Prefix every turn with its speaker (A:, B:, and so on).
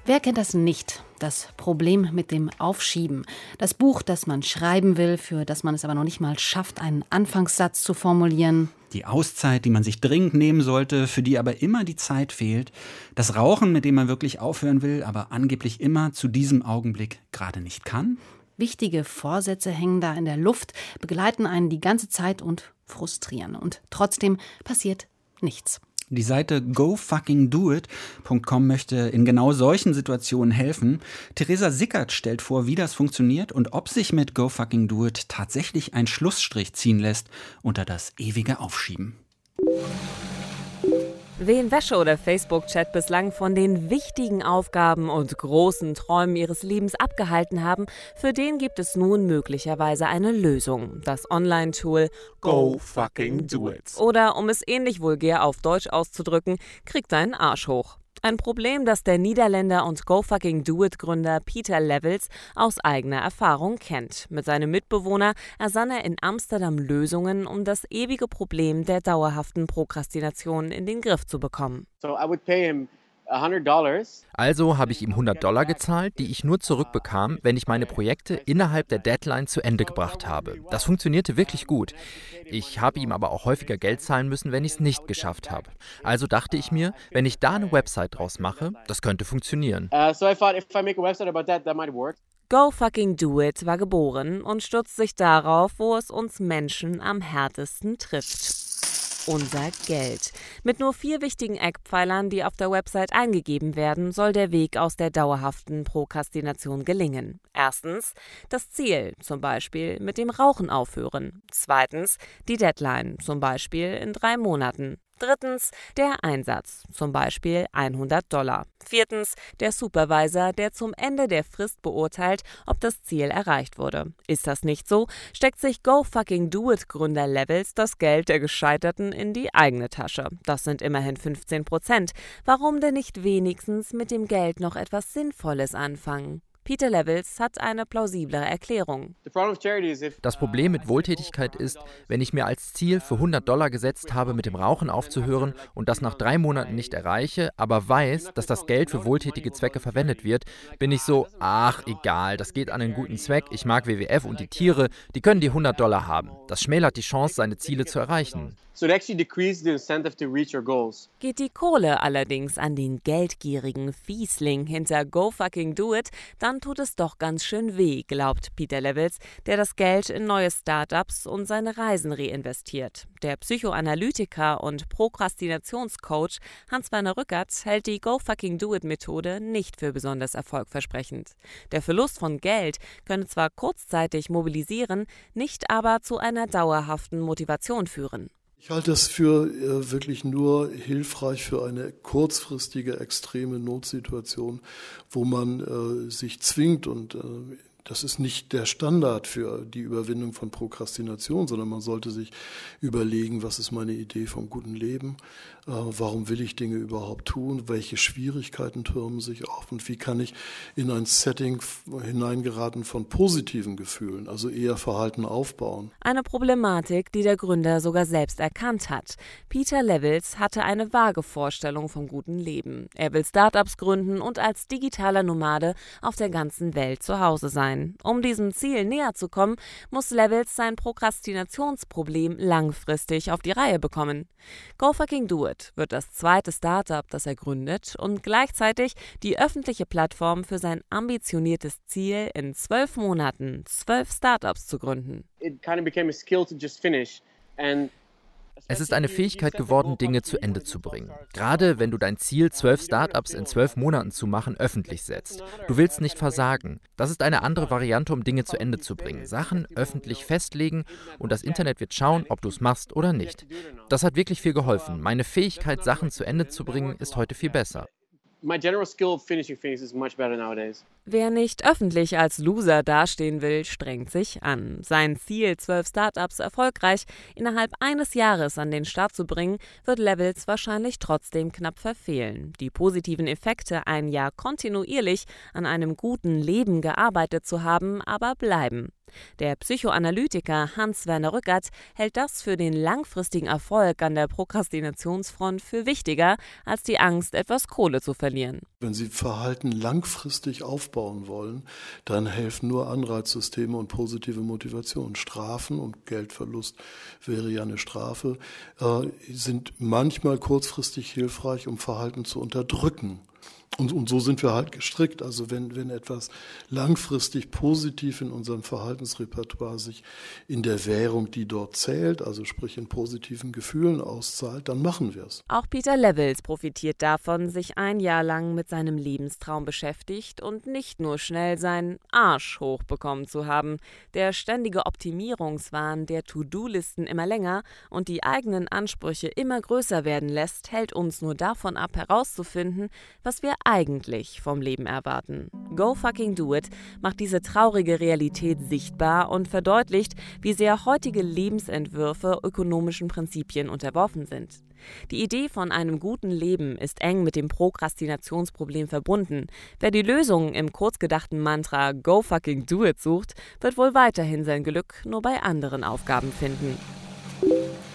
A: Wer kennt das nicht? Das Problem mit dem Aufschieben. Das Buch, das man schreiben will, für das man es aber noch nicht mal schafft, einen Anfangssatz zu formulieren.
B: Die Auszeit, die man sich dringend nehmen sollte, für die aber immer die Zeit fehlt. Das Rauchen, mit dem man wirklich aufhören will, aber angeblich immer zu diesem Augenblick gerade nicht kann.
A: Wichtige Vorsätze hängen da in der Luft, begleiten einen die ganze Zeit und frustrieren. Und trotzdem passiert nichts.
B: Die Seite gofuckingdoit.com möchte in genau solchen Situationen helfen. Theresa Sickert stellt vor, wie das funktioniert und ob sich mit GoFuckingDoIt tatsächlich ein Schlussstrich ziehen lässt unter das ewige Aufschieben.
C: Wen Wäsche oder Facebook-Chat bislang von den wichtigen Aufgaben und großen Träumen ihres Lebens abgehalten haben, für den gibt es nun möglicherweise eine Lösung. Das Online-Tool
D: GoFuckingDoIt.
C: Oder, um es ähnlich vulgär auf Deutsch auszudrücken, kriegt deinen Arsch hoch. Ein Problem, das der Niederländer und GoFuckingDoIt-Gründer Pieter Levels aus eigener Erfahrung kennt. Mit seinem Mitbewohner ersann er in Amsterdam Lösungen, um das ewige Problem der dauerhaften Prokrastination in den Griff zu bekommen.
D: Also habe ich ihm $100 gezahlt, die ich nur zurückbekam, wenn ich meine Projekte innerhalb der Deadline zu Ende gebracht habe. Das funktionierte wirklich gut. Ich habe ihm aber auch häufiger Geld zahlen müssen, wenn ich es nicht geschafft habe. Also dachte ich mir, wenn ich da eine Website draus mache, das könnte funktionieren.
C: GoFuckingDoIt war geboren und stützt sich darauf, wo es uns Menschen am härtesten trifft. Unser Geld. Mit nur 4 wichtigen Eckpfeilern, die auf der Website eingegeben werden, soll der Weg aus der dauerhaften Prokrastination gelingen. Erstens, das Ziel, zum Beispiel mit dem Rauchen aufhören. Zweitens, die Deadline, zum Beispiel in 3 Monaten. Drittens, der Einsatz, zum Beispiel $100. Viertens, der Supervisor, der zum Ende der Frist beurteilt, ob das Ziel erreicht wurde. Ist das nicht so, steckt sich GoFuckingDoIt-Gründer Levels das Geld der Gescheiterten in die eigene Tasche. Das sind immerhin 15%. Warum denn nicht wenigstens mit dem Geld noch etwas Sinnvolles anfangen? Pieter Levels hat eine plausiblere Erklärung.
D: Das Problem mit Wohltätigkeit ist, wenn ich mir als Ziel für $100 gesetzt habe, mit dem Rauchen aufzuhören und das nach 3 Monaten nicht erreiche, aber weiß, dass das Geld für wohltätige Zwecke verwendet wird, bin ich so, ach egal, das geht an einen guten Zweck, ich mag WWF und die Tiere, die können die $100 haben. Das schmälert die Chance, seine Ziele zu erreichen.
C: Geht die Kohle allerdings an den geldgierigen Fiesling hinter GoFuckingDoIt, dann tut es doch ganz schön weh, glaubt Pieter Levels, der das Geld in neue Startups und seine Reisen reinvestiert. Der Psychoanalytiker und Prokrastinationscoach Hans-Werner Rückert hält die GoFuckingDoIt-Methode nicht für besonders erfolgversprechend. Der Verlust von Geld könne zwar kurzzeitig mobilisieren, nicht aber zu einer dauerhaften Motivation führen.
E: Ich halte es für wirklich nur hilfreich für eine kurzfristige, extreme Notsituation, wo man sich zwingt und das ist nicht der Standard für die Überwindung von Prokrastination, sondern man sollte sich überlegen, was ist meine Idee vom guten Leben, warum will ich Dinge überhaupt tun, welche Schwierigkeiten türmen sich auf und wie kann ich in ein Setting hineingeraten von positiven Gefühlen, also eher Verhalten aufbauen.
C: Eine Problematik, die der Gründer sogar selbst erkannt hat. Pieter Levels hatte eine vage Vorstellung vom guten Leben. Er will Startups gründen und als digitaler Nomade auf der ganzen Welt zu Hause sein. Um diesem Ziel näher zu kommen, muss Levels sein Prokrastinationsproblem langfristig auf die Reihe bekommen. GoFuckingDoIt wird das zweite Startup, das er gründet und gleichzeitig die öffentliche Plattform für sein ambitioniertes Ziel, in 12 Monaten 12 Startups zu gründen.
D: Es ist eine Fähigkeit geworden, Dinge zu Ende zu bringen. Gerade wenn du dein Ziel, 12 Startups in 12 Monaten zu machen, öffentlich setzt. Du willst nicht versagen. Das ist eine andere Variante, um Dinge zu Ende zu bringen. Sachen öffentlich festlegen und das Internet wird schauen, ob du es machst oder nicht. Das hat wirklich viel geholfen. Meine Fähigkeit, Sachen zu Ende zu bringen, ist heute viel besser.
C: Wer nicht öffentlich als Loser dastehen will, strengt sich an. Sein Ziel, 12 Startups erfolgreich innerhalb eines Jahres an den Start zu bringen, wird Levels wahrscheinlich trotzdem knapp verfehlen. Die positiven Effekte, ein Jahr kontinuierlich an einem guten Leben gearbeitet zu haben, aber bleiben. Der Psychoanalytiker Hans-Werner Rückert hält das für den langfristigen Erfolg an der Prokrastinationsfront für wichtiger als die Angst, etwas Kohle zu verlieren.
E: Wenn Sie Verhalten langfristig aufbauen wollen, dann helfen nur Anreizsysteme und positive Motivation. Strafen und Geldverlust wäre ja eine Strafe, sind manchmal kurzfristig hilfreich, um Verhalten zu unterdrücken. Und so sind wir halt gestrickt. Also wenn etwas langfristig positiv in unserem Verhaltensrepertoire sich in der Währung, die dort zählt, also sprich in positiven Gefühlen auszahlt, dann machen wir es.
C: Auch Peter Levels profitiert davon, sich ein Jahr lang mit seinem Lebenstraum beschäftigt und nicht nur schnell seinen Arsch hochbekommen zu haben. Der ständige Optimierungswahn der To-Do-Listen immer länger und die eigenen Ansprüche immer größer werden lässt, hält uns nur davon ab, herauszufinden, was wir eigentlich vom Leben erwarten. Go Fucking Do It macht diese traurige Realität sichtbar und verdeutlicht, wie sehr heutige Lebensentwürfe ökonomischen Prinzipien unterworfen sind. Die Idee von einem guten Leben ist eng mit dem Prokrastinationsproblem verbunden. Wer die Lösung im kurzgedachten Mantra Go Fucking Do It sucht, wird wohl weiterhin sein Glück nur bei anderen Aufgaben finden.